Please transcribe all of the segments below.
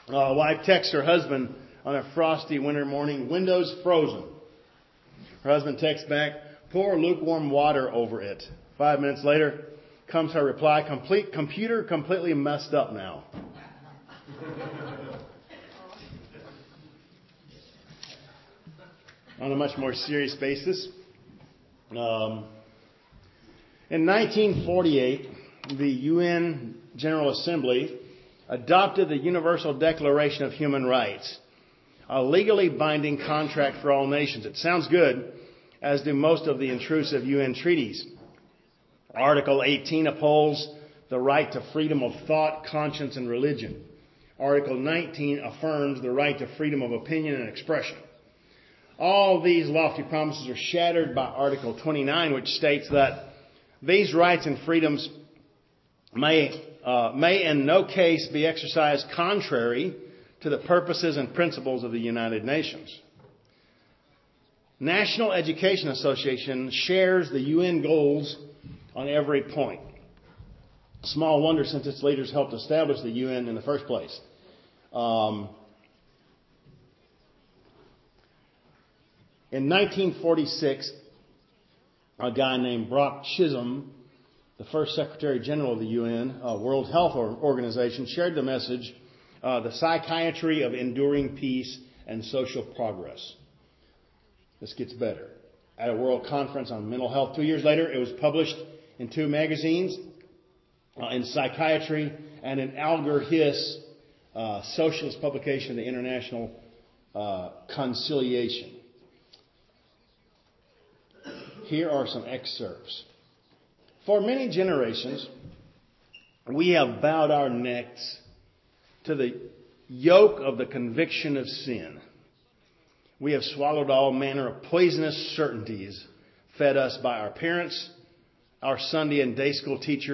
Wife texts her husband on a frosty winter morning, windows frozen. Her husband texts back, pour lukewarm water over it. 5 minutes later comes her reply, computer completely messed up now. On a much more serious basis, in 1948, the UN General Assembly adopted the Universal Declaration of Human Rights, a legally binding contract for all nations. It sounds good, as do most of the intrusive UN treaties. Article 18 upholds the right to freedom of thought, conscience, and religion. Article 19 affirms the right to freedom of opinion and expression. All these lofty promises are shattered by Article 29, which states that these rights and freedoms may in no case be exercised contrary to the purposes and principles of the United Nations. National Education Association shares the UN goals on every point. Small wonder, since its leaders helped establish the UN in the first place. In 1946, a guy named Brock Chisholm, the first Secretary General of the UN, World Health Organization, shared the message, the psychiatry of enduring peace and social progress. This gets better. At a World Conference on Mental Health 2 years later, it was published in 2 magazines, in Psychiatry and in Alger Hiss, socialist publication, the International Conciliation. Here are some excerpts. For many generations, we have bowed our necks to the yoke of the conviction of sin. We have swallowed all manner of poisonous certainties fed us by our parents, our Sunday and day school teachers, ...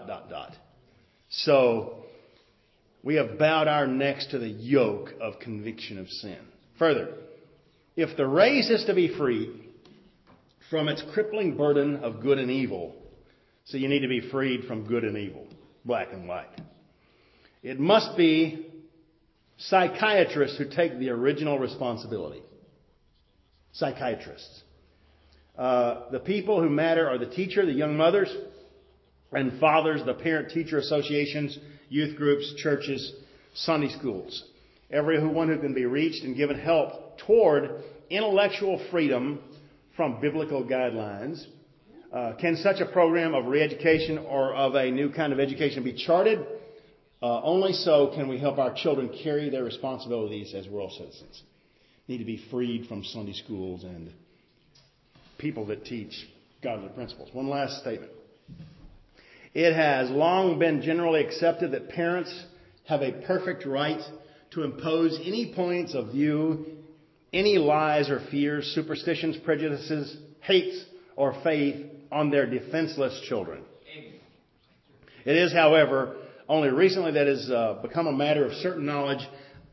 So, we have bowed our necks to the yoke of conviction of sin. Further, if the race is to be freed from its crippling burden of good and evil, so you need to be freed from good and evil, black and white. It must be psychiatrists who take the original responsibility. Psychiatrists. The people who matter are the teacher, the young mothers and fathers, the parent-teacher associations, youth groups, churches, Sunday schools. Everyone who can be reached and given help toward intellectual freedom from biblical guidelines. Can such a program of re-education or of a new kind of education be charted? Only so can we help our children carry their responsibilities as world citizens. Need to be freed from Sunday schools and people that teach godly principles. One last statement. It has long been generally accepted that parents have a perfect right to impose any points of view, any lies or fears, superstitions, prejudices, hates, or faith on their defenseless children. It is, however, only recently that it has become a matter of certain knowledge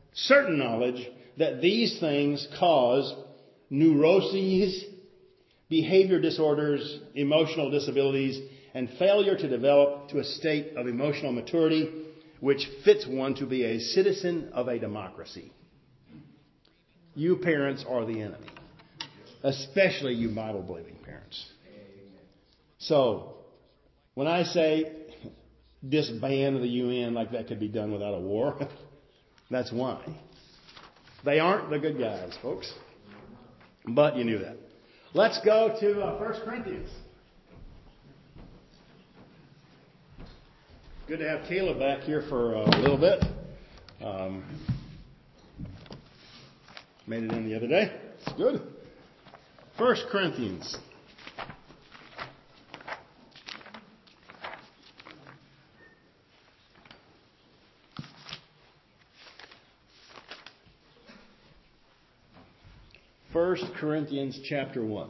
that these things cause neuroses, behavior disorders, emotional disabilities, and failure to develop to a state of emotional maturity which fits one to be a citizen of a democracy. You parents are the enemy, especially you Bible-believing parents. So, when I say disband the UN like that could be done without a war, that's why. They aren't the good guys, folks. But you knew that. Let's go to 1 Corinthians. Good to have Caleb back here for a little bit. Made it in the other day. It's good. 1 Corinthians. First Corinthians chapter 1.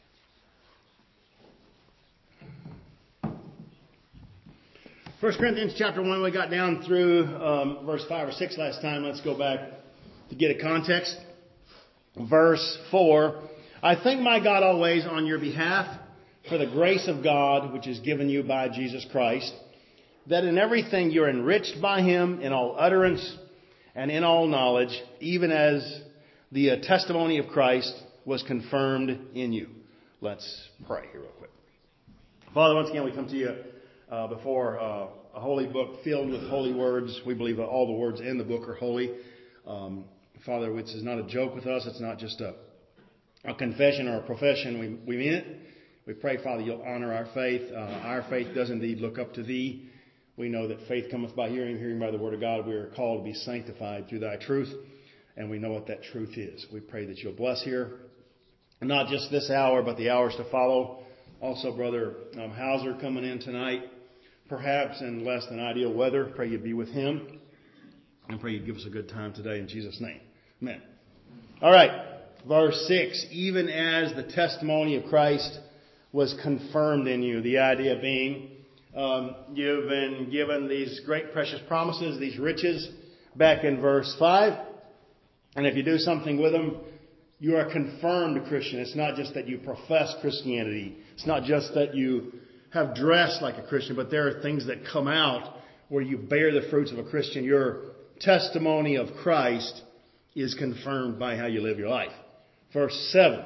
First Corinthians chapter 1, we got down through verse 5 or 6 last time. Let's go back to get a context. Verse 4, I thank my God always on your behalf for the grace of God which is given you by Jesus Christ, that in everything you're enriched by him in all utterance and in all knowledge, even as the testimony of Christ was confirmed in you. Let's pray here real quick. Father, once again we come to you before a holy book filled with holy words. We believe that all the words in the book are holy. Father, which is not a joke with us. It's not just a confession or a profession. We mean it. We pray, Father, you'll honor our faith. Our faith does indeed look up to thee. We know that faith cometh by hearing, hearing by the word of God. We are called to be sanctified through thy truth, and we know what that truth is. We pray that you'll bless here, and not just this hour, but the hours to follow. Also, Brother Hauser coming in tonight, perhaps in less than ideal weather. Pray you'd be with him, and pray you'd give us a good time today in Jesus' name. Amen. All right, verse 6, even as the testimony of Christ was confirmed in you. The idea being, you've been given these great precious promises, these riches, back in verse 5. And if you do something with them, you are confirmed a Christian. It's not just that you profess Christianity. It's not just that you have dressed like a Christian, but there are things that come out where you bear the fruits of a Christian. Your testimony of Christ is confirmed by how you live your life. Verse 7.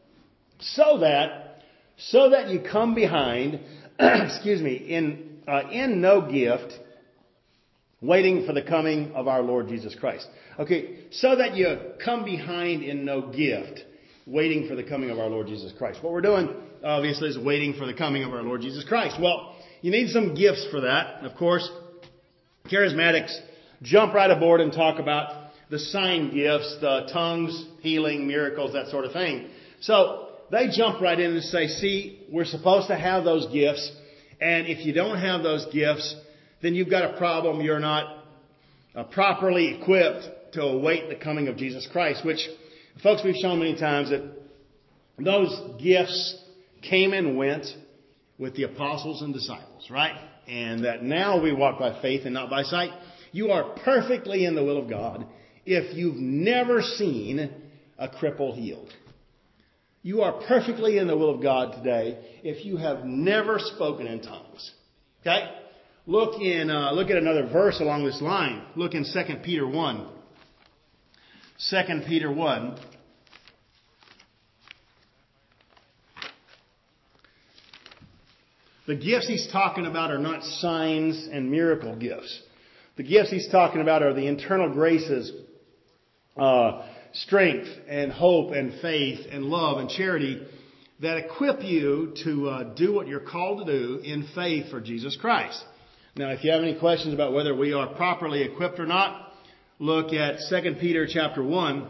So that you come behind, in no gift, waiting for the coming of our Lord Jesus Christ. Okay, so that you come behind in no gift, waiting for the coming of our Lord Jesus Christ. What we're doing, obviously, is waiting for the coming of our Lord Jesus Christ. Well, you need some gifts for that. Of course, charismatics jump right aboard and talk about the sign gifts, the tongues, healing, miracles, that sort of thing. So, they jump right in and say, see, we're supposed to have those gifts, and if you don't have those gifts, then you've got a problem. You're not properly equipped to await the coming of Jesus Christ, which, folks, we've shown many times that those gifts came and went with the apostles and disciples, right? And that now we walk by faith and not by sight. You are perfectly in the will of God if you've never seen a cripple healed. You are perfectly in the will of God today if you have never spoken in tongues. Okay? Look at another verse along this line. Look in 2 Peter 1. 2 Peter 1. The gifts he's talking about are not signs and miracle gifts. The gifts he's talking about are the internal graces, strength and hope and faith and love and charity that equip you to do what you're called to do in faith for Jesus Christ. Now, if you have any questions about whether we are properly equipped or not, look at 2 Peter chapter 1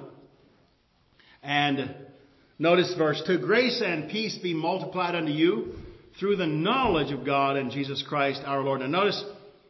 and notice verse 2. Grace and peace be multiplied unto you through the knowledge of God and Jesus Christ our Lord. Now notice,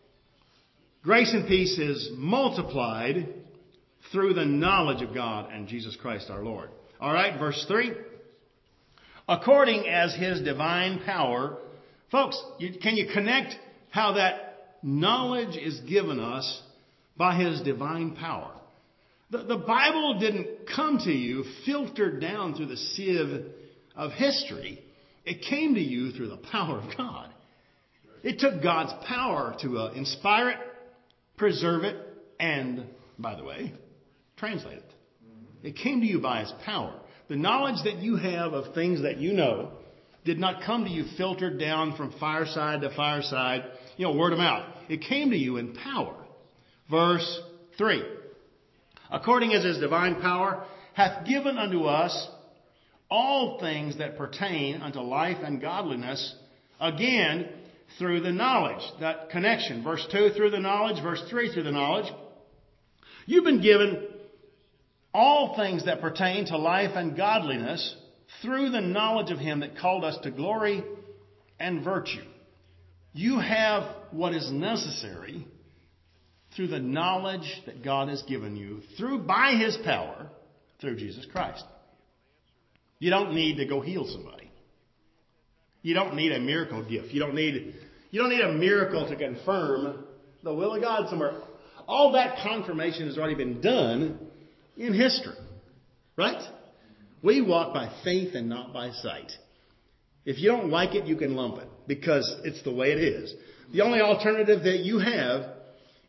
grace and peace is multiplied through the knowledge of God and Jesus Christ our Lord. All right, verse 3. According as His divine power. Folks, can you connect how that knowledge is given us by His divine power? The Bible didn't come to you filtered down through the sieve of history. It came to you through the power of God. It took God's power to inspire it, preserve it, and, by the way, translate it. It came to you by His power. The knowledge that you have of things that you know did not come to you filtered down from fireside to fireside, word of mouth. It came to you in power. Verse 3. According as His divine power hath given unto us all things that pertain unto life and godliness, again, through the knowledge. That connection. Verse 2, through the knowledge. Verse 3, through the knowledge. You've been given all things that pertain to life and godliness through the knowledge of Him that called us to glory and virtue. You have what is necessary through the knowledge that God has given you by His power through Jesus Christ. You don't need to go heal somebody. You don't need a miracle gift. You don't need a miracle to confirm the will of God somewhere. All that confirmation has already been done in history. Right? We walk by faith and not by sight. If you don't like it, you can lump it because it's the way it is. The only alternative that you have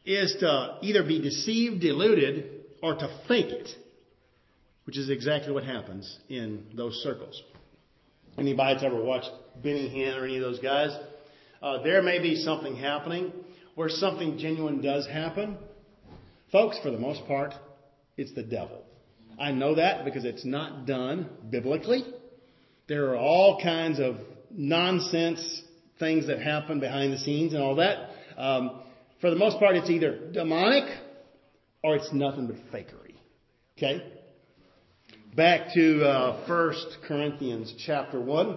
is to either be deceived, deluded, or to think it, which is exactly what happens in those circles. Anybody that's ever watched Benny Hinn or any of those guys, there may be something happening where something genuine does happen. Folks, for the most part, it's the devil. I know that because it's not done biblically. There are all kinds of nonsense things that happen behind the scenes and all that. For the most part, it's either demonic or it's nothing but fakery. Okay? Back to 1 Corinthians chapter 1.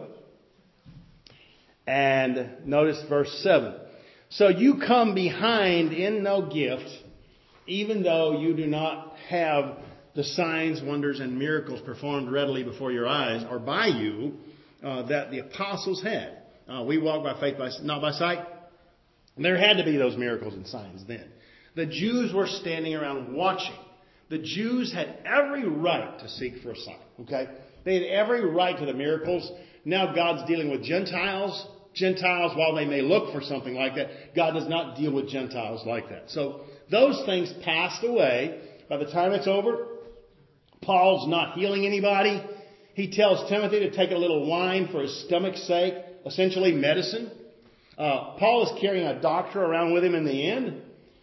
And notice verse 7. So you come behind in no gift, even though you do not have the signs, wonders, and miracles performed readily before your eyes, or by you, that the apostles had. We walk by faith, not by sight. And there had to be those miracles and signs then. The Jews were standing around watching. The Jews had every right to seek for a sign. Okay? They had every right to the miracles. Now God's dealing with Gentiles. Gentiles, while they may look for something like that, God does not deal with Gentiles like that. So those things passed away. By the time it's over, Paul's not healing anybody. He tells Timothy to take a little wine for his stomach's sake, essentially medicine. Paul is carrying a doctor around with him in the end.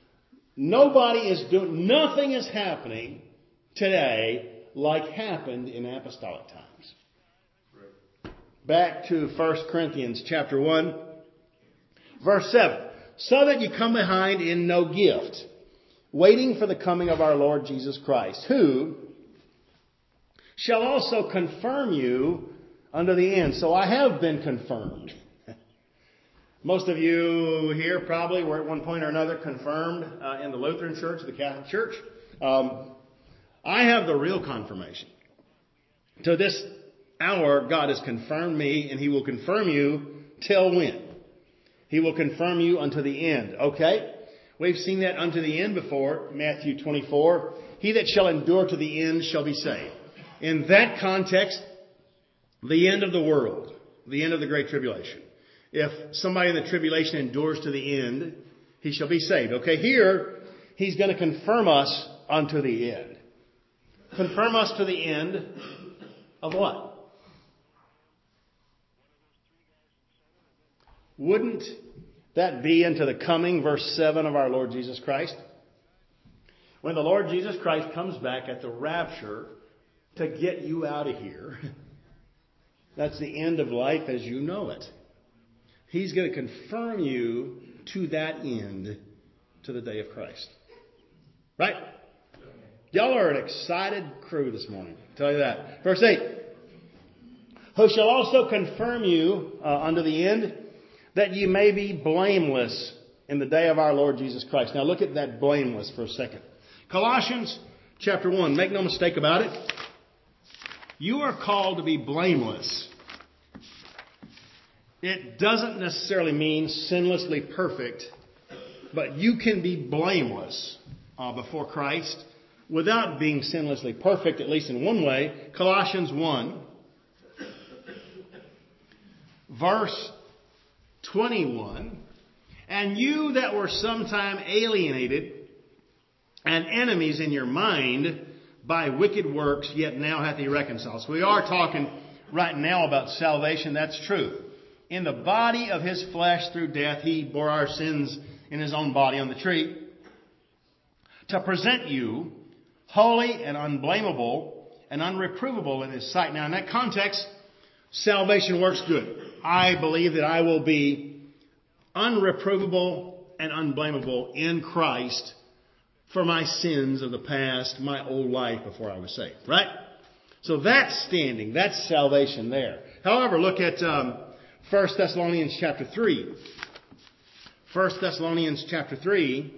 Nothing is happening today like happened in apostolic times. Back to 1 Corinthians chapter 1, verse 7. So that you come behind in no gift, waiting for the coming of our Lord Jesus Christ, who shall also confirm you unto the end. So I have been confirmed. Most of you here probably were at one point or another confirmed in the Lutheran Church, the Catholic Church. I have the real confirmation. To this hour, God has confirmed me, and He will confirm you till when? He will confirm you unto the end. Okay? We've seen that unto the end before, Matthew 24. He that shall endure to the end shall be saved. In that context, the end of the world, the end of the Great Tribulation. If somebody in the tribulation endures to the end, he shall be saved. Okay, here, He's going to confirm us unto the end. Confirm us to the end of what? Wouldn't that be unto the coming, verse 7 of our Lord Jesus Christ? When the Lord Jesus Christ comes back at the rapture to get you out of here, that's the end of life as you know it. He's going to confirm you to that end, to the day of Christ. Right? Y'all are an excited crew this morning. I'll tell you that. Verse 8. Who shall also confirm you unto the end, that ye may be blameless in the day of our Lord Jesus Christ. Now look at that blameless for a second. Colossians chapter 1. Make no mistake about it. You are called to be blameless. It doesn't necessarily mean sinlessly perfect, but you can be blameless before Christ without being sinlessly perfect, at least in one way. Colossians 1, verse 21. And you that were sometime alienated and enemies in your mind by wicked works, yet now hath He reconciled. So we are talking right now about salvation. That's true. In the body of His flesh through death, He bore our sins in His own body on the tree, to present you holy and unblameable and unreprovable in His sight. Now, in that context, salvation works good. I believe that I will be unreprovable and unblameable in Christ for my sins of the past, my old life before I was saved. Right? So that's standing. That's salvation there. However, look at 1 Thessalonians chapter 3. 1 Thessalonians chapter 3,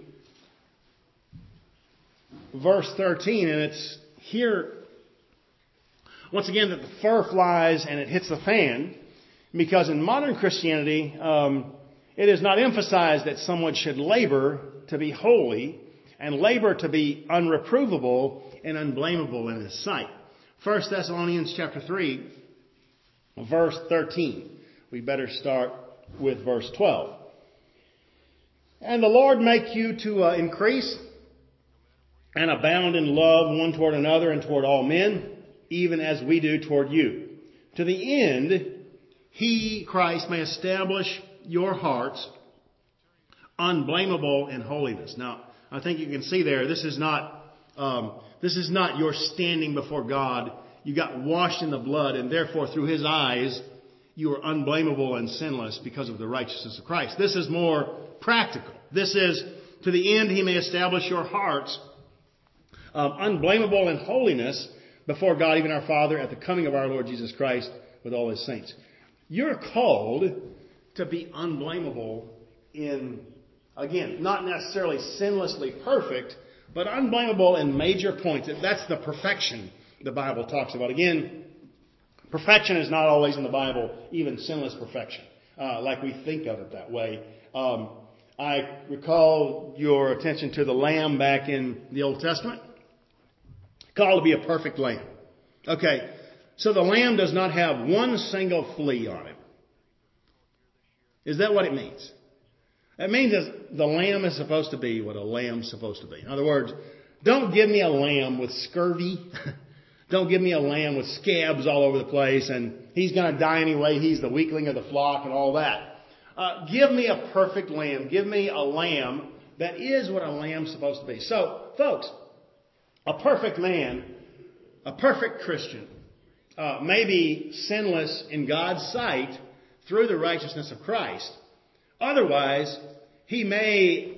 verse 13. And it's here, once again, that the fur flies and it hits the fan. Because in modern Christianity, it is not emphasized that someone should labor to be holy and labor to be unreprovable and unblameable in His sight. 1 Thessalonians chapter 3, verse 13. We better start with verse 12. And the Lord make you to increase and abound in love one toward another and toward all men, even as we do toward you. To the end, He, Christ, may establish your hearts unblameable in holiness. Now, I think you can see there, this is not your standing before God. You got washed in the blood, and therefore through His eyes, you are unblameable and sinless because of the righteousness of Christ. This is more practical. This is, to the end He may establish your hearts unblameable in holiness before God, even our Father, at the coming of our Lord Jesus Christ with all His saints. You're called to be unblameable in, again, not necessarily sinlessly perfect, but unblameable in major points. That's the perfection the Bible talks about. Again, perfection is not always in the Bible, even sinless perfection, like we think of it that way. I recall your attention to the lamb back in the Old Testament. Called to be a perfect lamb. Okay, so the lamb does not have one single flea on it. Is that what it means? It means that the lamb is supposed to be what a lamb's supposed to be. In other words, don't give me a lamb with scurvy. Don't give me a lamb with scabs all over the place and he's going to die anyway. He's the weakling of the flock and all that. Give me a perfect lamb. Give me a lamb that is what a lamb's supposed to be. So, folks, a perfect man, a perfect Christian, may be sinless in God's sight through the righteousness of Christ. Otherwise, he may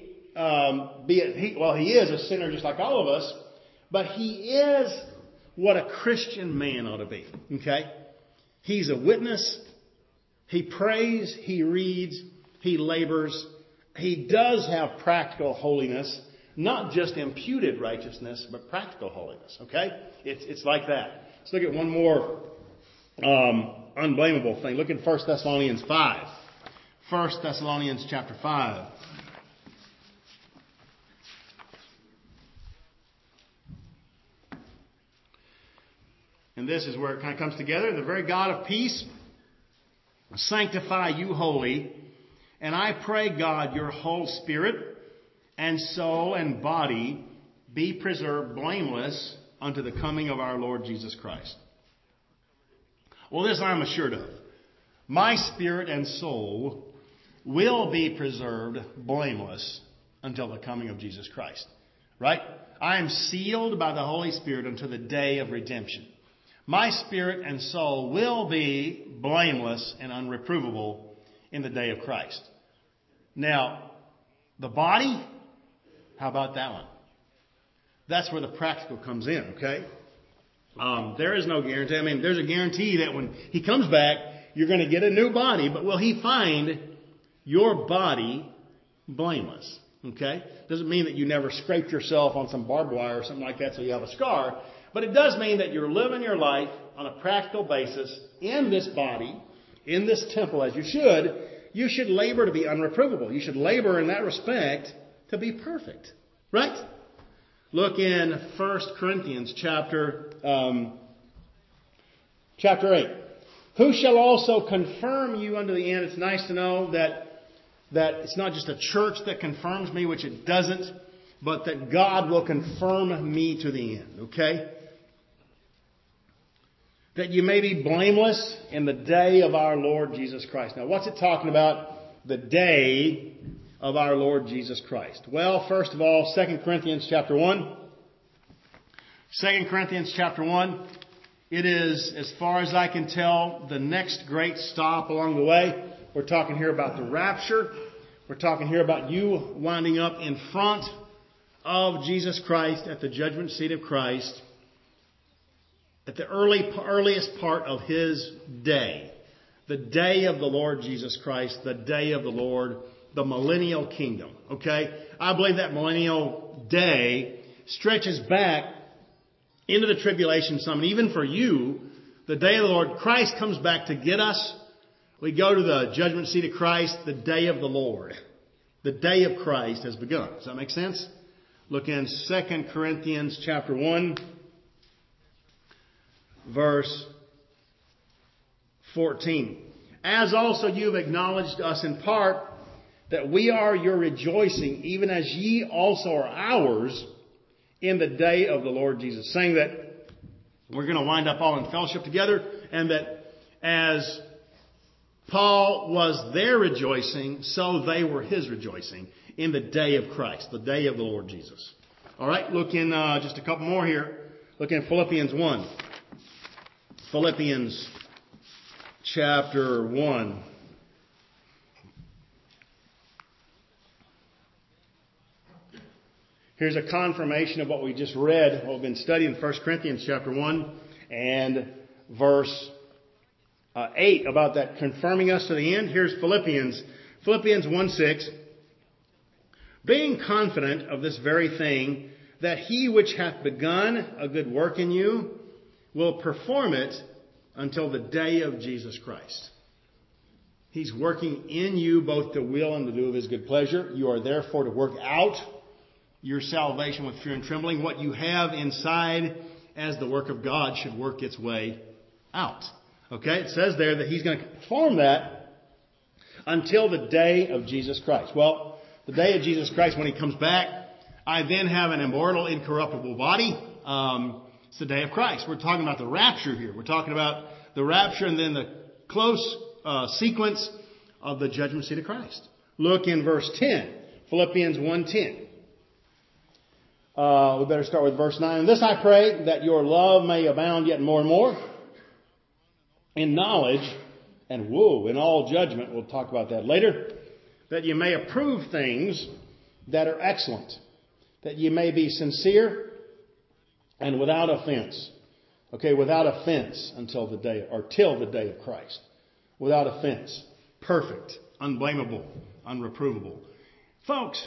he is a sinner just like all of us, but he is what a Christian man ought to be. Okay? He's a witness. He prays. He reads. He labors. He does have practical holiness. Not just imputed righteousness, but practical holiness. Okay? It's like that. Let's look at one more unblameable thing. Look at 1 Thessalonians 5. 1 Thessalonians chapter 5. And this is where it kind of comes together. The very God of peace sanctify you wholly. And I pray, God, your whole spirit and soul and body be preserved blameless unto the coming of our Lord Jesus Christ. Well, this I'm assured of. My spirit and soul will be preserved blameless until the coming of Jesus Christ. Right? I am sealed by the Holy Spirit until the day of redemption. My spirit and soul will be blameless and unreprovable in the day of Christ. Now, the body, how about that one? That's where the practical comes in, okay? There is no guarantee. I mean, there's a guarantee that when He comes back, you're going to get a new body, but will He find your body blameless? Okay? Doesn't mean that you never scraped yourself on some barbed wire or something like that so you have a scar, but it does mean that you're living your life on a practical basis in this body, in this temple as you should. You should labor to be unreprovable. You should labor in that respect to be perfect. Right? Look in 1 Corinthians chapter 8. Who shall also confirm you unto the end? It's nice to know that it's not just a church that confirms me, which it doesn't, but that God will confirm me to the end. Okay? That you may be blameless in the day of our Lord Jesus Christ. Now, what's it talking about? The day of our Lord Jesus Christ. Well, first of all, 2 Corinthians chapter 1. 2 Corinthians chapter 1. It is, as far as I can tell, the next great stop along the way. We're talking here about the rapture. We're talking here about you winding up in front of Jesus Christ at the judgment seat of Christ at the earliest part of His day. The day of the Lord Jesus Christ, the day of the Lord, the millennial kingdom. Okay? I believe that millennial day stretches back into the tribulation some. And even for you, the day of the Lord, Christ comes back to get us. We go to the judgment seat of Christ, the day of the Lord. The day of Christ has begun. Does that make sense? Look in 2 Corinthians chapter 1, verse 14. As also you have acknowledged us in part, that we are your rejoicing, even as ye also are ours in the day of the Lord Jesus. Saying that we're going to wind up all in fellowship together, and that as Paul was their rejoicing, so they were his rejoicing in the day of Christ, the day of the Lord Jesus. All right, look in just a couple more here. Look in Philippians 1. Philippians chapter 1. Here's a confirmation of what we just read, what we've been studying in 1 Corinthians chapter 1 and verse 8 about that confirming us to the end. Here's Philippians 1:6. Being confident of this very thing, that he which hath begun a good work in you will perform it until the day of Jesus Christ. He's working in you both to will and to do of his good pleasure. You are therefore to work out your salvation with fear and trembling. What you have inside as the work of God should work its way out. Okay, it says there that he's going to perform that until the day of Jesus Christ. Well, the day of Jesus Christ, when he comes back, I then have an immortal, incorruptible body. It's the day of Christ. We're talking about the rapture here. We're talking about the rapture and then the close sequence of the judgment seat of Christ. Look in verse 10, Philippians 1:10. We better start with verse 9. And this I pray, that your love may abound yet more and more in knowledge and in all judgment. We'll talk about that later. That you may approve things that are excellent. That you may be sincere and without offense. Okay, without offense till the day of Christ. Without offense. Perfect. Unblameable. Unreprovable. Folks,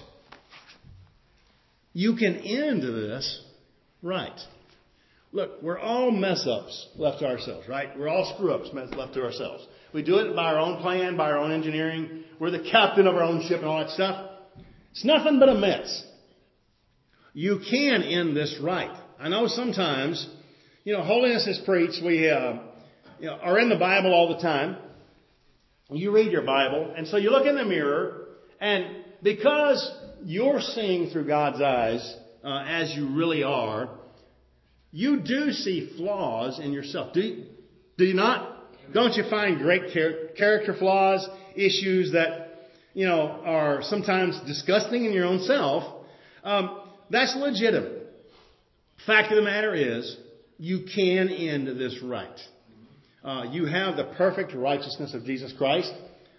you can end this right. Look, we're all mess-ups left to ourselves, right? We're all screw-ups left to ourselves. We do it by our own plan, by our own engineering. We're the captain of our own ship and all that stuff. It's nothing but a mess. You can end this right. I know sometimes, holiness is preached. We are in the Bible all the time. You read your Bible, and so you look in the mirror, and because you're seeing through God's eyes as you really are, you do see flaws in yourself. Do you not? Don't you find great character flaws, issues that, are sometimes disgusting in your own self? That's legitimate. Fact of the matter is, you can end this right. You have the perfect righteousness of Jesus Christ.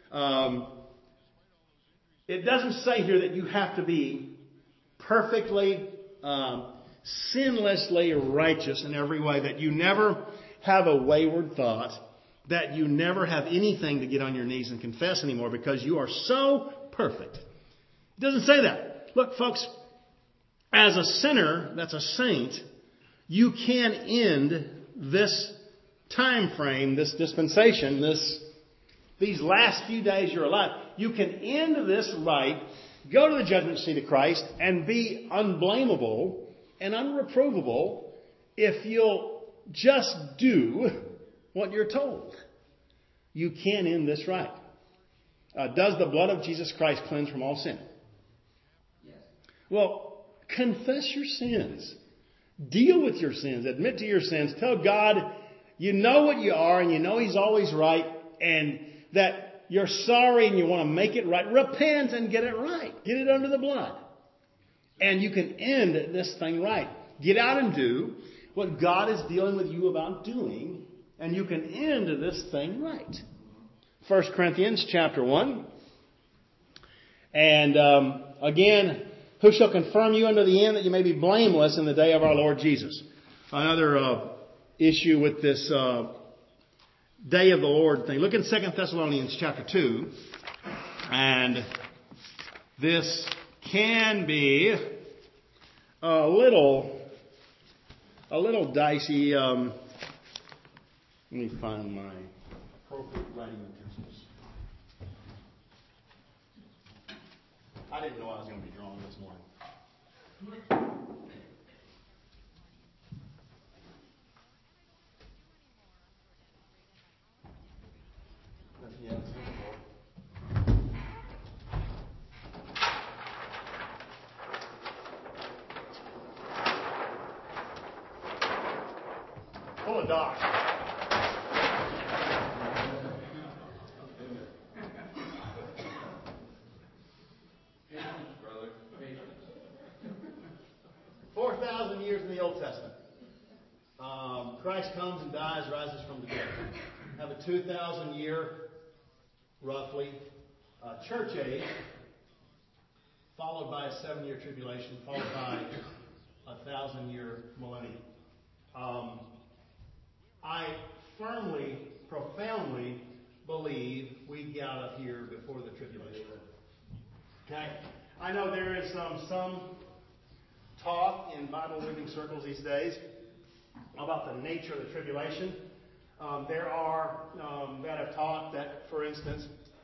It doesn't say here that you have to be perfectly, sinlessly righteous in every way, that you never have a wayward thought, that you never have anything to get on your knees and confess anymore because you are so perfect. It doesn't say that. Look, folks, as a sinner, that's a saint, you can end this time frame, this dispensation, these last few days you're alive. You can end this right, go to the judgment seat of Christ, and be unblameable and unreprovable if you'll just do what you're told. You can end this right. Does the blood of Jesus Christ cleanse from all sin? Yes. Well, confess your sins. Deal with your sins. Admit to your sins. Tell God you know what you are and you know He's always right and that you're sorry and you want to make it right. Repent and get it right. Get it under the blood. And you can end this thing right. Get out and do what God is dealing with you about doing, and you can end this thing right. 1 Corinthians chapter 1. And again, who shall confirm you unto the end that you may be blameless in the day of our Lord Jesus? Another issue with this day of the Lord thing. Look in 2 Thessalonians chapter 2. And this can be a little dicey. Let me find my appropriate writing utensils. I didn't know I was going to be drawing this morning. full of dogs. 4,000 years in the Old Testament. Christ comes and dies, rises from the dead. Have a 2,000-year, roughly, church age, followed by a 7-year tribulation, followed by a 1,000-year millennium. I firmly, profoundly believe we get out of here before the tribulation. Okay? I know there is some talk in Bible-believing circles these days about the nature of the tribulation. There are that have taught that, for instance,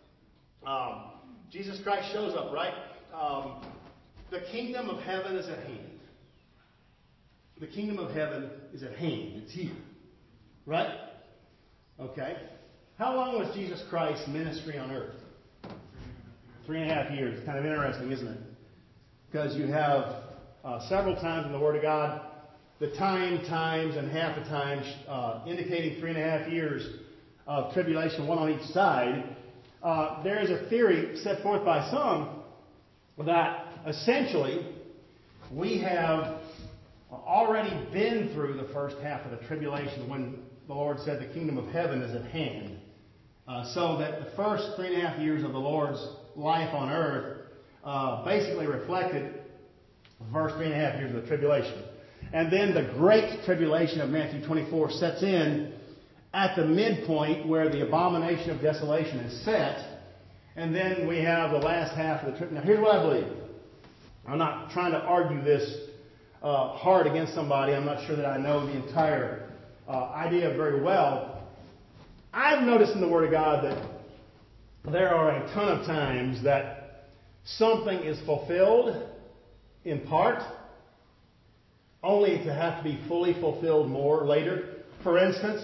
Jesus Christ shows up, right? The kingdom of heaven is at hand. The kingdom of heaven is at hand. It's here. Right? Okay. How long was Jesus Christ's ministry on earth? 3.5 years. It's kind of interesting, isn't it? Because you have several times in the Word of God, the times, and half the times, indicating 3.5 years of tribulation, one on each side. There is a theory set forth by some that essentially we have already been through the first half of the tribulation when the Lord said the kingdom of heaven is at hand. So that the first 3.5 years of the Lord's life on earth basically reflected the first 3.5 years of the tribulation. And then the great tribulation of Matthew 24 sets in at the midpoint where the abomination of desolation is set. And then we have the last half of the tribulation. Now here's what I believe. I'm not trying to argue this hard against somebody. I'm not sure that I know the entire idea very well. I've noticed in the Word of God that there are a ton of times that something is fulfilled in part, only to have to be fully fulfilled more later. For instance,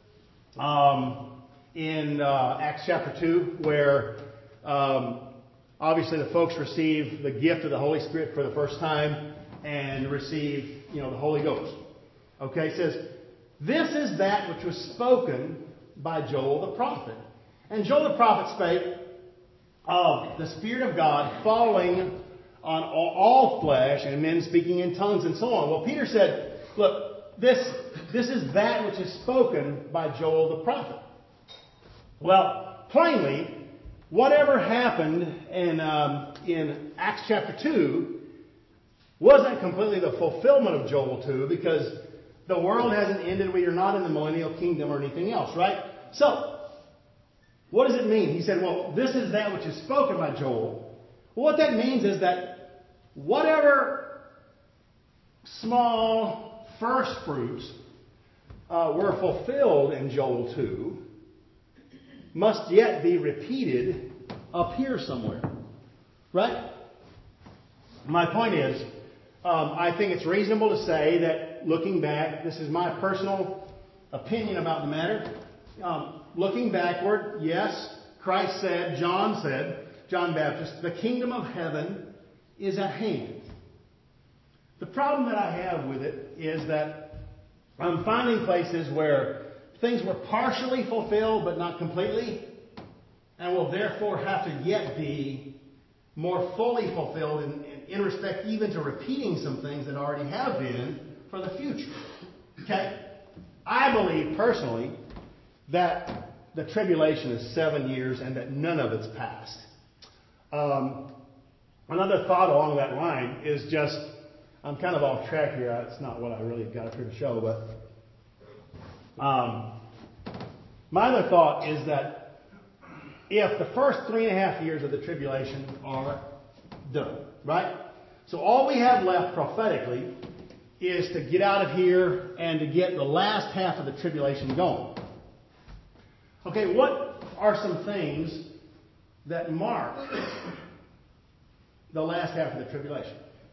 in Acts chapter 2, where obviously the folks receive the gift of the Holy Spirit for the first time and receive, the Holy Ghost. Okay, it says, this is that which was spoken by Joel the prophet. And Joel the prophet spake of the Spirit of God falling on all flesh and men speaking in tongues and so on. Well, Peter said, look, this is that which is spoken by Joel the prophet. Well, plainly, whatever happened in Acts chapter 2 wasn't completely the fulfillment of Joel 2, because the world hasn't ended. We are not in the millennial kingdom or anything else, right? So, what does it mean? He said, well, this is that which is spoken by Joel. Well, what that means is that whatever small first fruits were fulfilled in Joel 2 must yet be repeated up here somewhere. Right? My point is, I think it's reasonable to say that looking back, this is my personal opinion about the matter. Looking backward, yes, Christ said, John Baptist, the kingdom of heaven is at hand. The problem that I have with it is that I'm finding places where things were partially fulfilled but not completely, and will therefore have to yet be more fully fulfilled in respect even to repeating some things that already have been for the future. Okay? I believe personally that the tribulation is 7 years and that none of it's past. Another thought along that line is just, I'm kind of off track here. It's not what I really got up here to show, but my other thought is that if the first 3.5 years of the tribulation are done, right? So all we have left prophetically is to get out of here and to get the last half of the tribulation going. Okay, what are some things that mark the last half of the tribulation?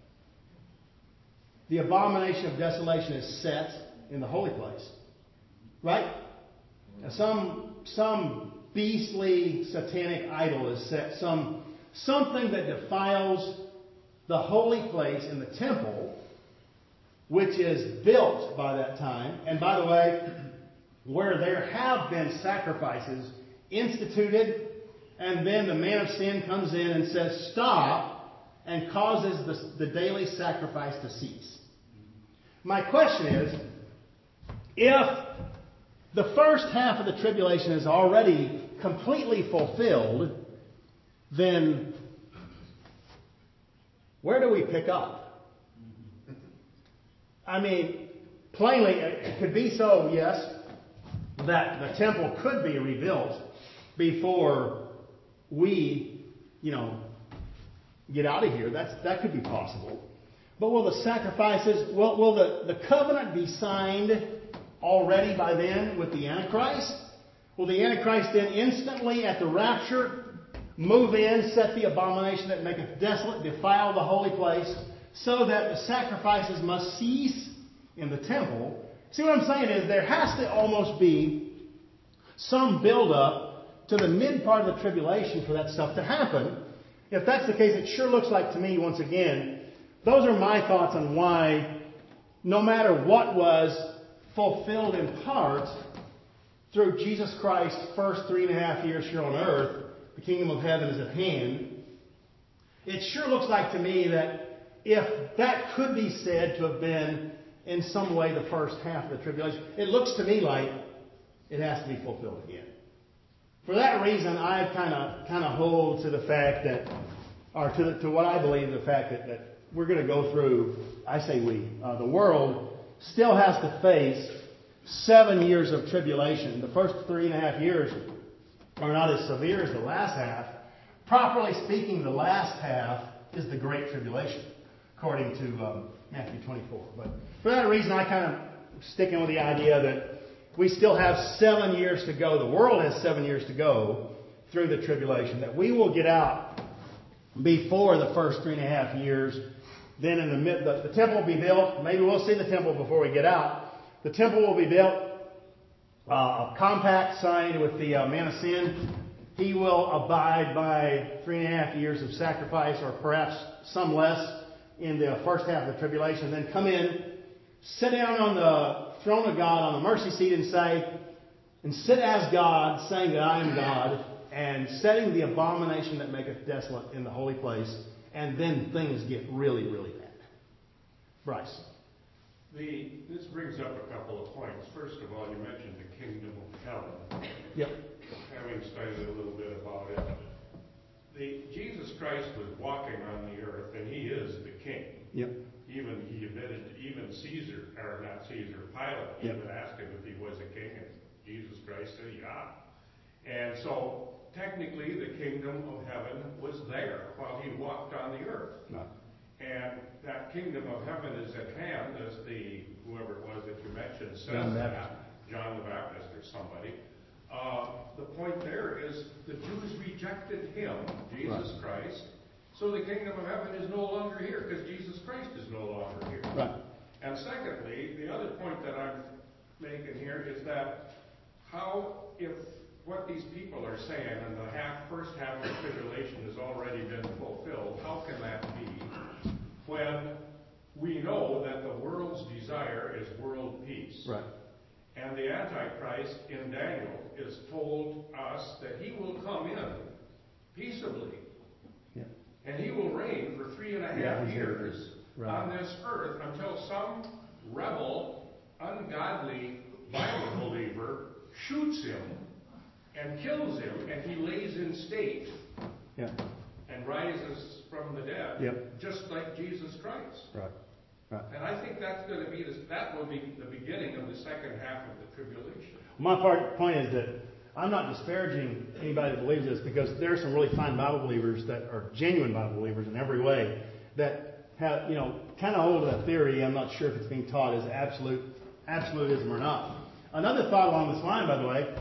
The abomination of desolation is set in the holy place. Right? Now some beastly satanic idol is set. Something that defiles the holy place in the temple which is built by that time. And by the way, where there have been sacrifices instituted, and then the man of sin comes in and says, stop, and causes the daily sacrifice to cease. My question is, if the first half of the tribulation is already completely fulfilled, then where do we pick up? I mean, plainly, it could be so, yes, that the temple could be rebuilt before we, get out of here. That could be possible. But will the sacrifices, will the covenant be signed already by then with the Antichrist? Will the Antichrist then instantly at the rapture move in, set the abomination that maketh desolate, defile the holy place, so that the sacrifices must cease in the temple? See what I'm saying is there has to almost be some build-up to the mid part of the tribulation for that stuff to happen. If that's the case, it sure looks like to me, once again, those are my thoughts on why, no matter what was fulfilled in part through Jesus Christ's first 3.5 years here on earth, the kingdom of heaven is at hand. It sure looks like to me that if that could be said to have been in some way the first half of the tribulation, it looks to me like it has to be fulfilled again. For that reason, I kind of hold to the fact that, or to what I believe, the fact that we're going to go through, I say we, the world still has to face 7 years of tribulation. The first 3.5 years are not as severe as the last half. Properly speaking, the last half is the Great Tribulation, according to Matthew 24. But for that reason, I kind of sticking with the idea that we still have 7 years to go. The world has 7 years to go through the tribulation. That we will get out before the first 3.5 years. Then in the temple will be built. Maybe we'll see the temple before we get out. The temple will be built. A compact signed with the man of sin. He will abide by 3.5 years of sacrifice, or perhaps some less, in the first half of the tribulation. Then come in, sit down on the throne of God on the mercy seat and sit as God, saying that I am God, and setting the abomination that maketh desolate in the holy place. And then things get really, really bad. Bryce. This brings up a couple of points. First of all, you mentioned the kingdom of heaven. Yep. Having studied a little bit about it, Jesus Christ was walking on the earth, and he is the king. Yep. Even he admitted, even Pilate even asked him if he was a king, and Jesus Christ said, yeah. And so, technically, the kingdom of heaven was there while he walked on the earth. No. And that kingdom of heaven is at hand, as whoever it was that you mentioned says that, John the Baptist or somebody. The point there is the Jews rejected him, Jesus Christ, so the kingdom of heaven is no longer here because Jesus Christ is no longer here. Right. And secondly, the other point that I'm making here is that if what these people are saying and the first half of the tribulation has already been fulfilled, how can that be when we know that the world's desire is world peace? Right. And the Antichrist in Daniel is told us that he will come in peaceably. Yeah. And he will reign for 3.5 years on this earth until some rebel, ungodly Bible believer shoots him and kills him, and he lays in state and rises from the dead, just like Jesus Christ. Right. Right. And I think that's going to be that will be the beginning of the second half of the tribulation. My point is that I'm not disparaging anybody that believes this, because there are some really fine Bible believers that are genuine Bible believers in every way that have, kind of hold to that theory. I'm not sure if it's being taught as absolutism or not. Another thought along this line, by the way.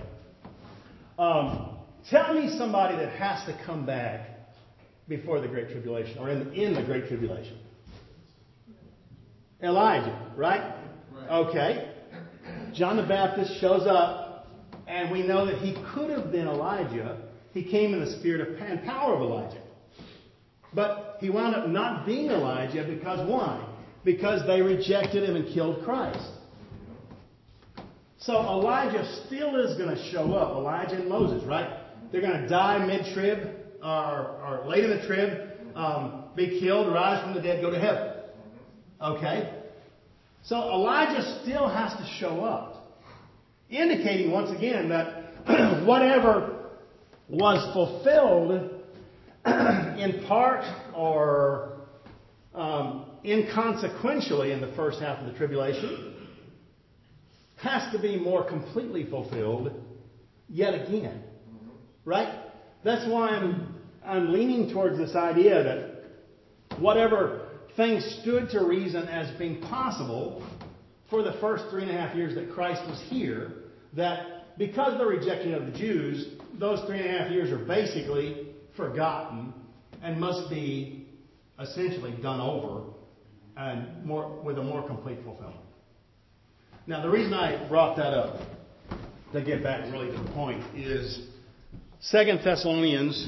Tell me somebody that has to come back before the Great Tribulation, or in the Great Tribulation. Elijah, right? Okay. John the Baptist shows up, and we know that he could have been Elijah. He came in the spirit and power of Elijah. But he wound up not being Elijah because why? because they rejected him and killed Christ. So Elijah still is going to show up. Elijah and Moses, right? They're going to die mid-trib or late in the trib, be killed, rise from the dead, go to heaven. Okay? So Elijah still has to show up, indicating once again that whatever was fulfilled in part or inconsequentially in the first half of the tribulation has to be more completely fulfilled yet again. Right? That's why I'm leaning towards this idea that whatever things stood to reason as being possible for the first 3.5 years that Christ was here, that because of the rejection of the Jews, those 3.5 years are basically forgotten and must be essentially done over and with a more complete fulfillment. Now, the reason I brought that up, to get back really to the point, is 2 Thessalonians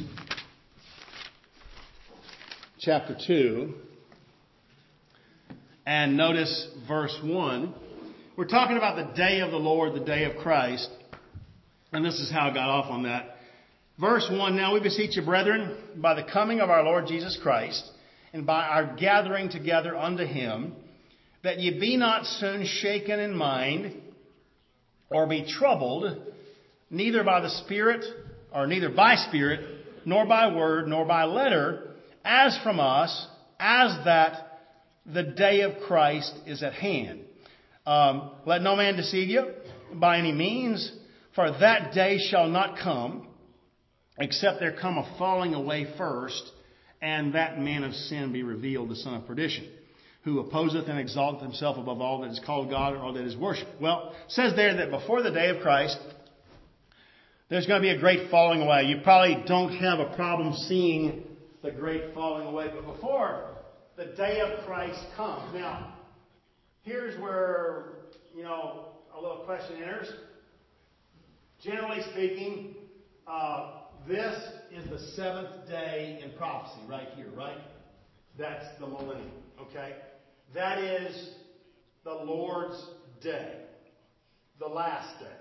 chapter 2, and notice verse 1. We're talking about the day of the Lord, the day of Christ, and this is how I got off on that. Verse 1, now we beseech you, brethren, by the coming of our Lord Jesus Christ, and by our gathering together unto him, that ye be not soon shaken in mind, or be troubled, neither by spirit, nor by word, nor by letter, as from us, as that the day of Christ is at hand. Let no man deceive you by any means, for that day shall not come, except there come a falling away first, and that man of sin be revealed, the son of perdition, who opposeth and exalteth himself above all that is called God or that is worshipped. Well, it says there that before the day of Christ, there's going to be a great falling away. You probably don't have a problem seeing the great falling away, but before the day of Christ comes. Now, here's where, a little question enters. Generally speaking, this is the seventh day in prophecy right here, right? That's the millennium, okay? That is the Lord's day, the last day.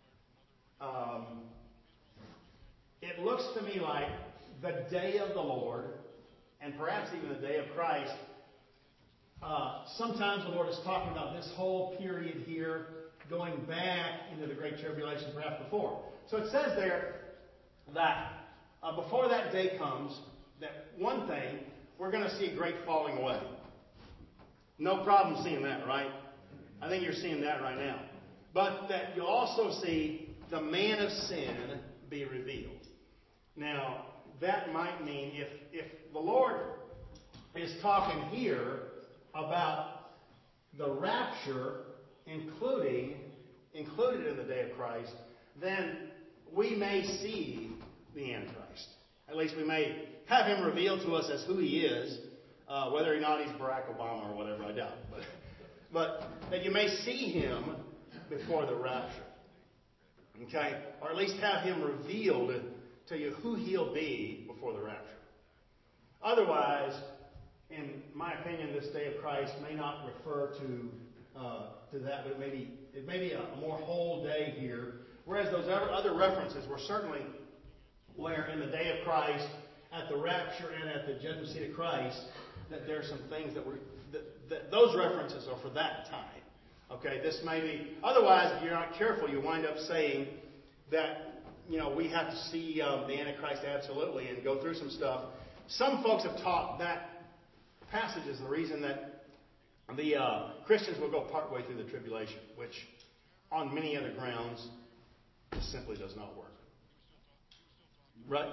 It looks to me like the day of the Lord, and perhaps even the day of Christ, sometimes the Lord is talking about this whole period here, going back into the Great Tribulation, perhaps before. So it says there that before that day comes, that one thing, we're going to see a great falling away. No problem seeing that, right? I think you're seeing that right now. But that you'll also see the man of sin be revealed. Now, that might mean if the Lord is talking here about the rapture included in the day of Christ, then we may see the Antichrist. At least we may have him revealed to us as who he is, whether or not he's Barack Obama or whatever, I doubt. But that you may see him before the rapture. Okay? Or at least have him revealed to you who he'll be before the rapture. Otherwise, in my opinion, this day of Christ may not refer to that, but it may be a more whole day here. Whereas those other references were certainly where in the day of Christ, at the rapture and at the judgment seat of Christ, that there are some things that those references are for that time. Okay, this may be. Otherwise, if you're not careful, you wind up saying that we have to see the Antichrist absolutely and go through some stuff. Some folks have taught that passage is the reason that the Christians will go partway through the tribulation, which on many other grounds simply does not work. Right?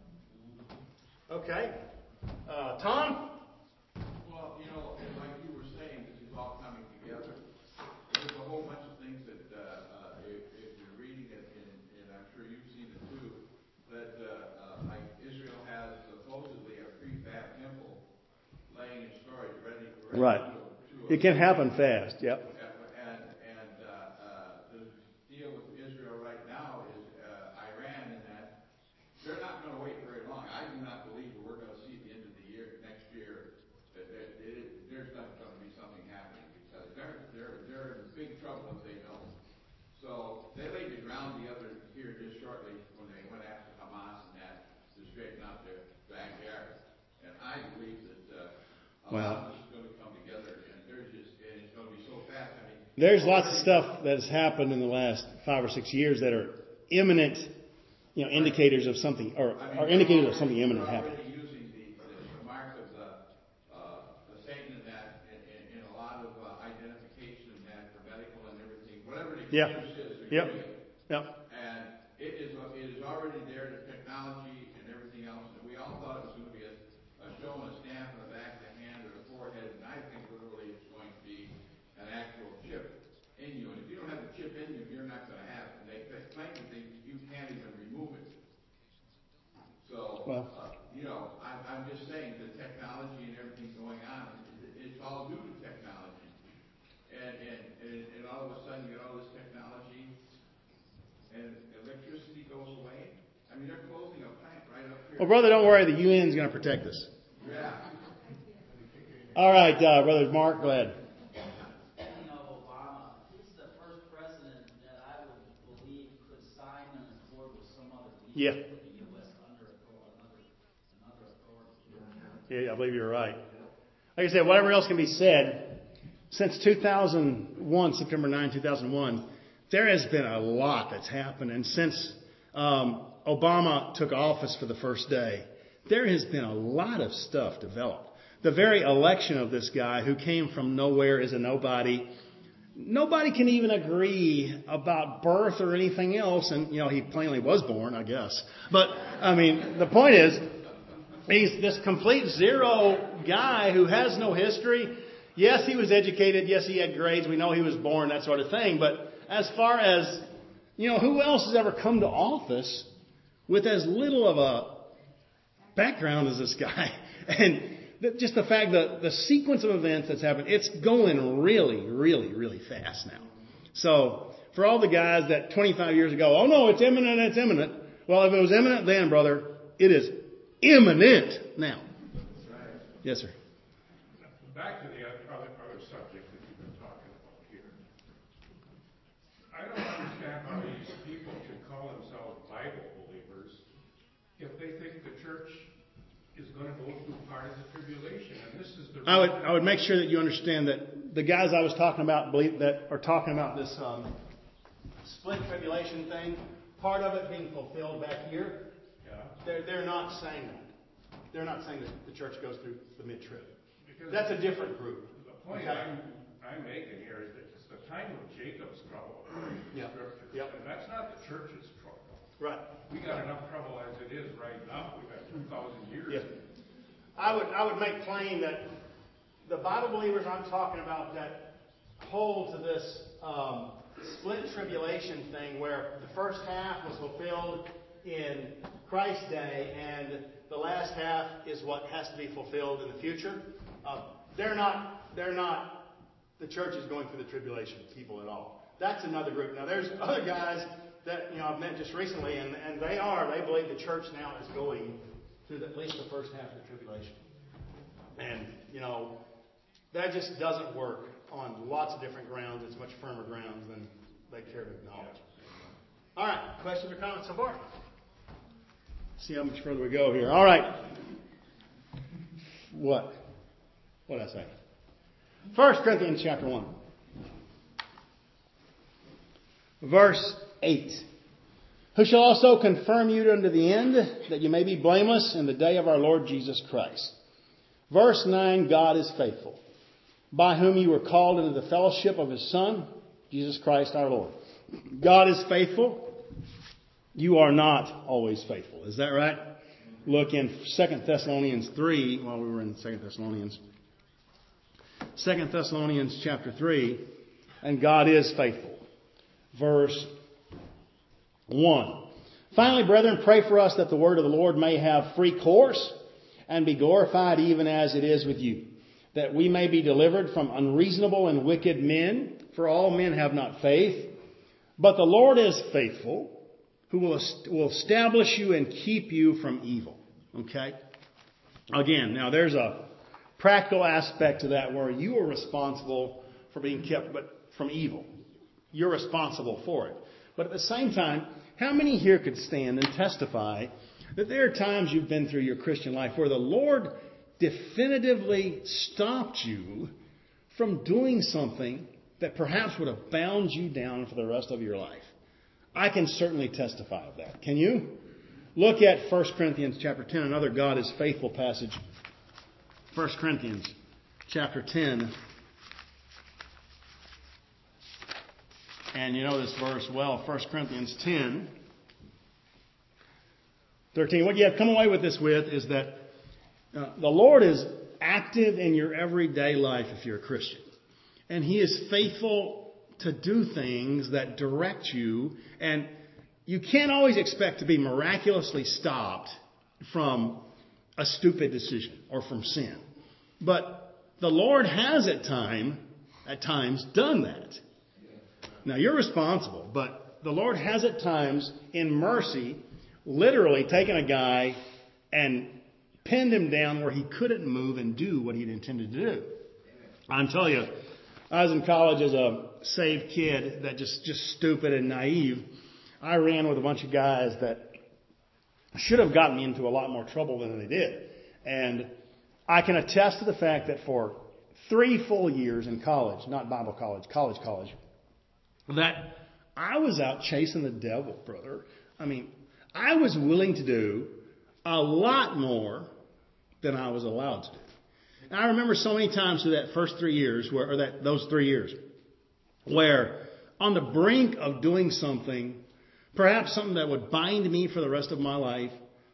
Okay. Tom? Well, like you were saying, this is all coming together. There's a whole bunch of things that if you're reading it, and I'm sure you've seen it too, that like Israel has supposedly a prefab temple laying in storage, ready Right. It can happen fast. Yep. And the deal with Israel right now is Iran, and that they're not going to wait very long. I do not believe that we're going to see at the end of the year, next year, that there's not going to be something Well, it's going to come together, and it's going to be so fast. I mean, there's lots of stuff that has happened in the last 5 or 6 years that are imminent, indicators of something, or are indicators of something imminent happening. Already using the mark of the Satan in that, in a lot of identification in that for medical and everything, whatever the excuse is, they're doing it. Yep. And it is already there, the technology and everything else. And we all thought it was going to be a show and a stamp on the back of the hand or the forehead, and I think literally it's going to be an actual chip in you. And if you don't have the chip in you, you're not going to have it. And they claim that you can't even remove it. So, I'm just saying the technology and everything going on, it's all due to technology. And all of a sudden you get all this technology and electricity goes away. I mean, they're closing a plant right up here. Well, brother, don't worry. The UN's going to protect us. Yeah. All right, brother Mark, go ahead. Obama, he's the first president that I would believe could sign an accord with some other leader Yeah. put the U.S. under another authority. Yeah, I believe you're right. Like I said, whatever else can be said, since 2001, September 9, 2001, there has been a lot that's happened. And since Obama took office for the first day, there has been a lot of stuff developed. The very election of this guy who came from nowhere as a nobody, nobody can even agree about birth or anything else. And, he plainly was born, I guess. But, the point is, he's this complete zero guy who has no history. Yes, he was educated. Yes, he had grades. We know he was born, that sort of thing. But as far as, who else has ever come to office with as little of a background as this guy? And just the fact that the sequence of events that's happened, it's going really, really, really fast now. So for all the guys that 25 years ago, oh no, it's imminent. Well, if it was imminent then, brother, it is imminent now. That's right. Yes, sir. Back to the other subject that you've been talking about here. I don't understand how these people can call themselves Bible believers if they think the church is going to go through part of the tribulation. And this is the I would make sure that you understand that the guys I was talking about that are talking about this split tribulation thing, part of it being fulfilled back here. Yeah. They're not saying that. They're not saying that the church goes through the mid-trib. That's a different group. The point I'm making here is that it's the time of Jacob's trouble. Yep. And that's not the church's trouble. Right. We got enough trouble as it is right now. We've got 2,000 years. Yeah. I would make plain that the Bible believers I'm talking about that hold to this split tribulation thing where the first half was fulfilled in Christ's day and the last half is what has to be fulfilled in the future. They're not the church is going through the tribulation people at all. That's another group. Now there's other guys that I've met just recently and they believe the church now is going through at least the first half of the tribulation. And that just doesn't work on lots of different grounds. It's much firmer grounds than they care to acknowledge. All right, questions or comments so far? See how much further we go here. All right. What did I say? 1 Corinthians chapter 1. Verse 8. Who shall also confirm you unto the end, that you may be blameless in the day of our Lord Jesus Christ. Verse 9, God is faithful, by whom you were called into the fellowship of His Son, Jesus Christ our Lord. God is faithful. You are not always faithful. Is that right? Look in 2 Thessalonians 3, while we were in 2 Thessalonians. 2 Thessalonians chapter 3, and God is faithful. Verse 1. Finally, brethren, pray for us that the word of the Lord may have free course and be glorified even as it is with you, that we may be delivered from unreasonable and wicked men, for all men have not faith. But the Lord is faithful, who will establish you and keep you from evil. Okay? Again, now there's a practical aspect to that where you are responsible for being kept from evil. You're responsible for it. But at the same time, how many here could stand and testify that there are times you've been through your Christian life where the Lord definitively stopped you from doing something that perhaps would have bound you down for the rest of your life. I can certainly testify of that. Can you? Look at 1 Corinthians chapter 10, another God is faithful passage. 1 Corinthians chapter 10. And you know this verse well, 1 Corinthians 10, 13. What you have come away with this with is that the Lord is active in your everyday life if you're a Christian. And He is faithful to do things that direct you. And you can't always expect to be miraculously stopped from a stupid decision or from sin. But the Lord has at times done that. Now you're responsible, but the Lord has at times in mercy literally taken a guy and pinned him down where he couldn't move and do what he'd intended to do. I'm telling you, I was in college as a saved kid that just stupid and naive. I ran with a bunch of guys that should have gotten me into a lot more trouble than they did. And I can attest to the fact that for 3 full years in college, not Bible college, college, that I was out chasing the devil, brother. I mean, I was willing to do a lot more than I was allowed to do. And I remember so many times through that first 3 years, those 3 years, where on the brink of doing something, perhaps something that would bind me for the rest of my life,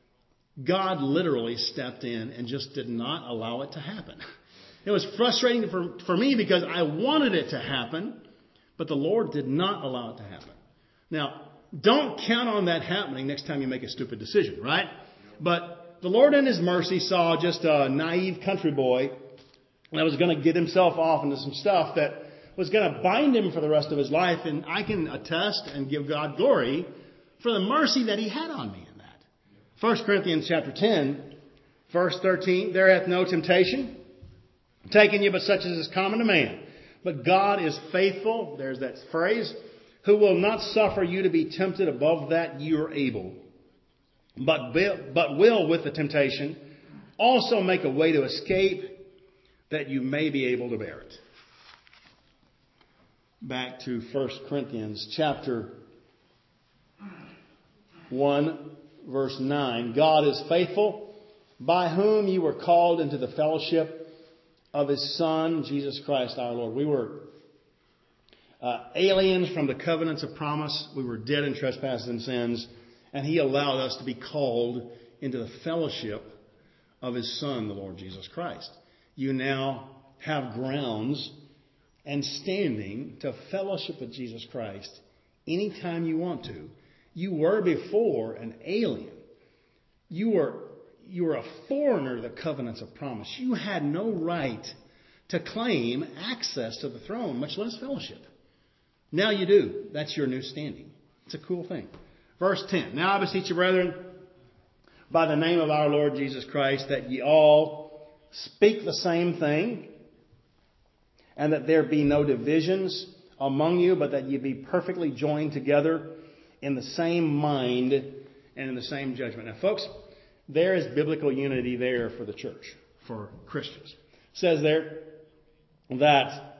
God literally stepped in and just did not allow it to happen. It was frustrating for me because I wanted it to happen, but the Lord did not allow it to happen. Now, don't count on that happening next time you make a stupid decision, right? But the Lord in His mercy saw just a naive country boy that was going to get himself off into some stuff that was going to bind him for the rest of his life. And I can attest and give God glory for the mercy that He had on me in that. 1 Corinthians chapter 10, verse 13, there hath no temptation taken you but such as is common to man. But God is faithful, there's that phrase, who will not suffer you to be tempted above that you are able, but will with the temptation also make a way to escape that you may be able to bear it. Back to 1 Corinthians chapter 1, verse 9. God is faithful, by whom you were called into the fellowship of His Son, Jesus Christ our Lord. We were aliens from the covenants of promise. We were dead in trespasses and sins. And He allowed us to be called into the fellowship of His Son, the Lord Jesus Christ. You now have grounds and standing to fellowship with Jesus Christ anytime you want to. You were before an alien. You were a foreigner to the covenants of promise. You had no right to claim access to the throne, much less fellowship. Now you do. That's your new standing. It's a cool thing. Verse 10. Now I beseech you, brethren, by the name of our Lord Jesus Christ, that ye all speak the same thing, and that there be no divisions among you, but that ye be perfectly joined together in the same mind and in the same judgment. Now, folks, there is biblical unity there for the church, for Christians. It says there that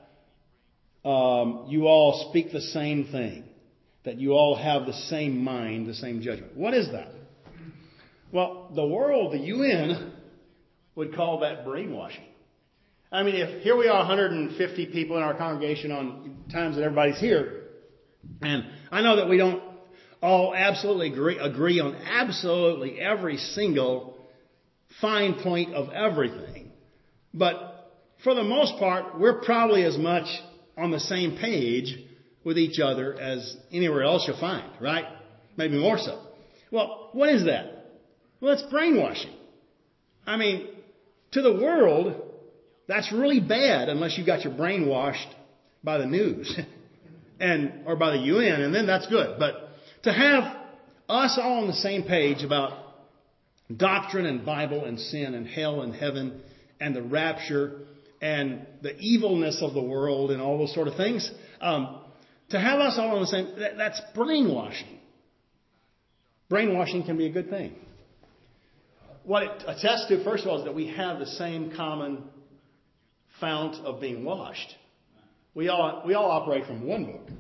you all speak the same thing, that you all have the same mind, the same judgment. What is that? Well, the world, the UN, would call that brainwashing. I mean, if here we are 150 people in our congregation on times that everybody's here, and I know that we don't all absolutely agree on absolutely every single fine point of everything. But for the most part, we're probably as much on the same page with each other as anywhere else you'll find, right? Maybe more so. Well, what is that? Well, it's brainwashing. I mean, to the world, that's really bad unless you got your brainwashed by the news or by the UN, and then that's good. But to have us all on the same page about doctrine and Bible and sin and hell and heaven and the rapture and the evilness of the world and all those sort of things, to have us all on the same, that's brainwashing. Brainwashing can be a good thing. what it attests to, first of all, is that we have the same common fount of being washed. We all operate from one book.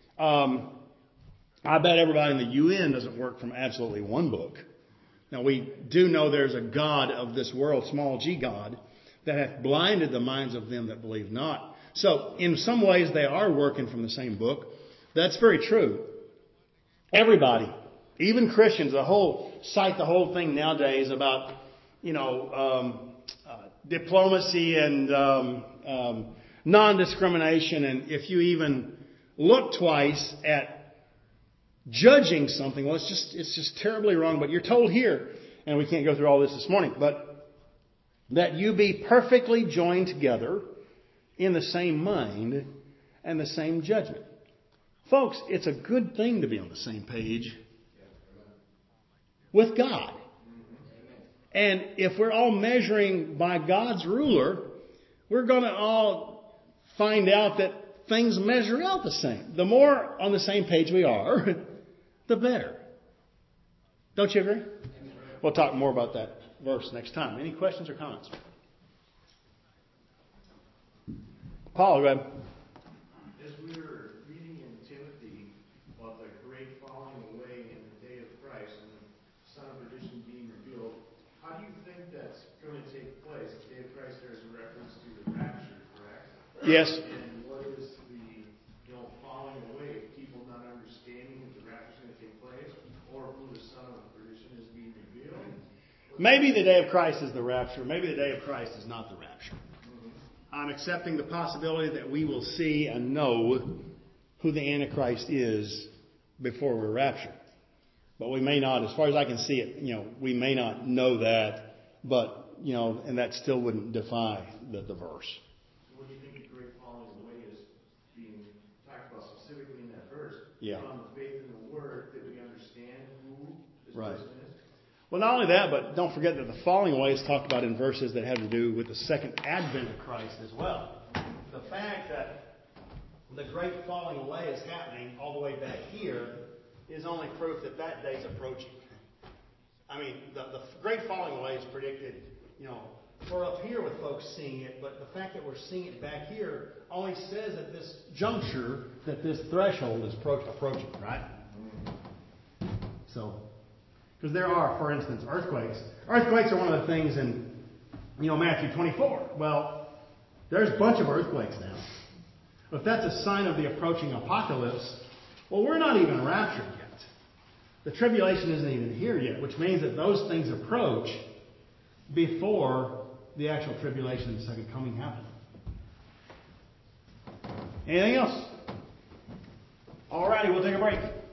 I bet everybody in the UN doesn't work from absolutely one book. Now, we do know there's a God of this world, small g God, that hath blinded the minds of them that believe not. So, in some ways, they are working from the same book. That's very true. Everybody, even Christians, the whole thing nowadays about, diplomacy and non-discrimination, and if you even look twice at judging something, well, it's just terribly wrong. But you're told here, and we can't go through all this morning, but that you be perfectly joined together in the same mind and the same judgment. Folks, it's a good thing to be on the same page with God. And if we're all measuring by God's ruler, we're going to all find out that things measure out the same. The more on the same page we are, the better. Don't you agree? We'll talk more about that verse next time. Any questions or comments? Paul, go ahead. As we were reading in Timothy about the great falling away in the day of Christ and the Son of Perdition being revealed, how do you think that's going to take place? The day of Christ, there is a reference to the rapture, correct? Yes. And what is the falling away? People not understanding that the rapture is going to take place, or who the Son of Perdition is being revealed? Maybe the day of Christ is the rapture. Maybe the day of Christ is not the rapture. I'm accepting the possibility that we will see and know who the Antichrist is before we're raptured. But we may not, as far as I can see it, we may not know that, but, and that still wouldn't defy the verse. So what do you think the great falling away is being talked about specifically in that verse? Yeah. On the faith in the Word, that we understand who this Right. person is? Well, not only that, but don't forget that the falling away is talked about in verses that have to do with the second advent of Christ as well. The fact that the great falling away is happening all the way back here is only proof that that day's approaching. I mean, the great falling away is predicted, we're up here with folks seeing it, but the fact that we're seeing it back here only says at this juncture that this threshold is approaching, right? So, because there are, for instance, earthquakes. Earthquakes are one of the things in, Matthew 24. Well, there's a bunch of earthquakes now. If that's a sign of the approaching apocalypse, well, we're not even raptured yet. The tribulation isn't even here yet, which means that those things approach before the actual tribulation and the second coming happen. Anything else? All righty, we'll take a break.